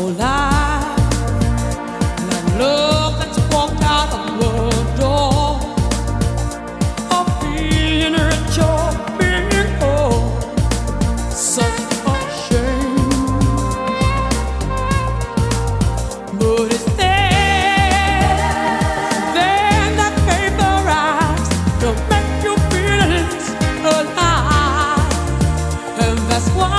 life. That love that's walked out of the door, of being rich or being poor, such a shame. But it's there, then that paper rise to make your feelings alive, and that's why.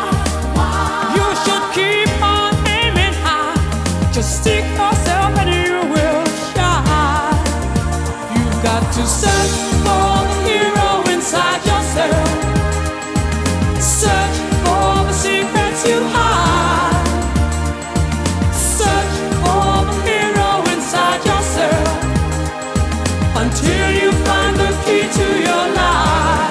Just seek yourself and you will shine. You've got to search for the hero inside yourself. Search for the secrets you hide. Search for the hero inside yourself until you find the key to your life.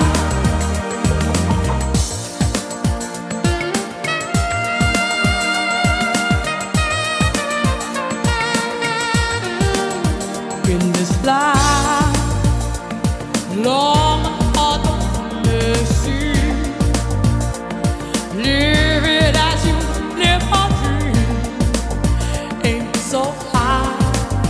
In this life, long hard to see. Live it as you live a dream. Ain't so high.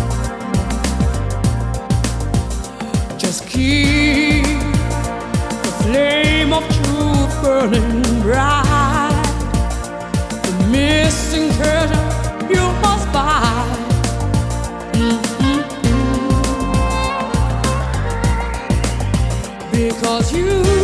Just keep the flame of truth burning bright. The missing treasure you must find. Because you